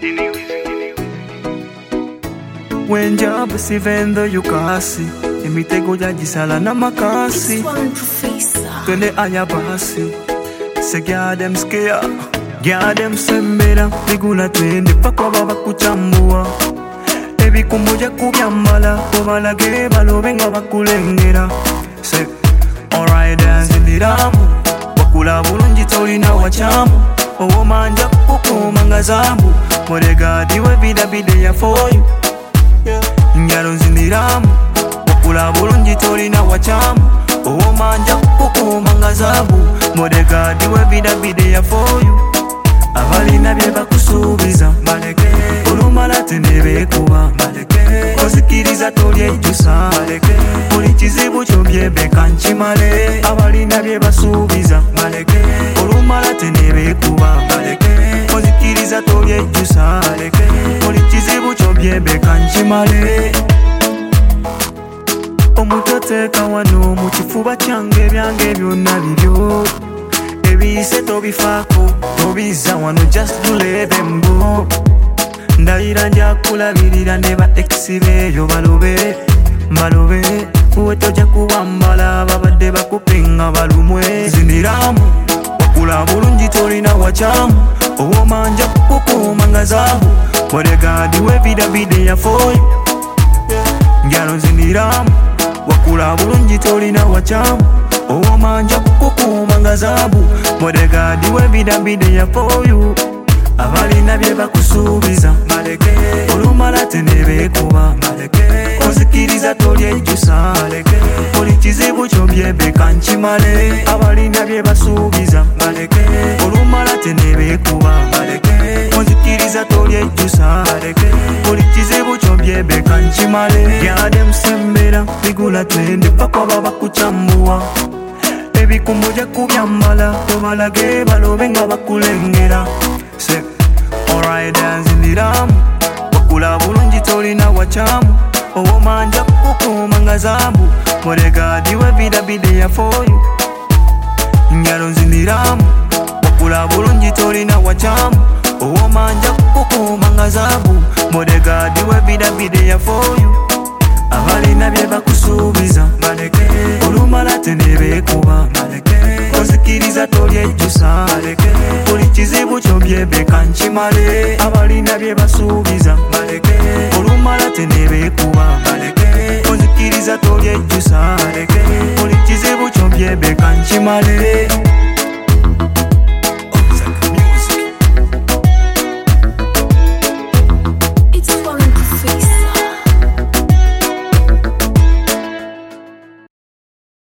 Wenjabu sivendo yukasi emitego jagisala na makasi twende aya basi se girl them scare girl them sembera ligula twende pako baba kuchambua ebikumbuja kubyambala obalage balobenga bakulengera se alright dance ndiramu wakula bulungi tolina wachamu owomanja kukuma zambu morega diwe bidabide ya for you Njalo nzindiramu wakula bulungi tolina wachamu owomanja kukuma zabu morega diwe bidabide ya for you abalina bye bakusuubiza baleke olumala tenebekuba baleke kozikiriza tolyejjusa baleke buli kizibu kyobyebeka nkimale abalina bye basuubiza baleke olumala tenebekuba baleke kozikiriza tolyejjusa baleke buli kizibu kyobyebeka nkimale omutoteeka wano mu kifuba kyange byange byonna bibyo ebiyise tobifaako tobiza wano just tulebe mbo ndayira njakulabirira ne ba exi beeyo balobe uwe tojja kubambala babadde bakupinga balumwe ziniramu wakula bulungi tolina wachamu owomanja kukuma nga zaabu bodyguard we bidabide ya foyi njalo ziniramu wakula bulungi tolina wachamu owomanja kukuma nga zaabu bodyguard we bidabide ya foyu abalina bye bakusuubiza baleke olumala tenebekuba baleke ozikiriza tolyejjusa baleke buli kizibu kyobyebeka nkimale abalina bye basuubiza baleke olumala tenebekuba baleke ozikiriza tolyejjusa baleke buli kizibu kyobyebeka nkimale yade musembera ligula twende pako baba kuchambua ebikumbuja kubyambala obalage balobenga bakulengera se alright dance ndiramu wakula bulungi tolina wachamu owomanja kukuma nga zambu bodyguard we bidabide ya for you njalo nzindiramu wakula bulungi tolina wachamu owomanja kukuma nga zambu bodyguard we bidabide ya for you abalina bye bakusuubiza baleke olumala tenebekuba baleke ozikiriza tolyejjusa baleke buli kizibu kyobyebeka nkimale abalina bye basuubiza baleke olumala tenebekuba baleke ozikiriza tolyejjusa baleke buli kizibu kyobyebeka nkimale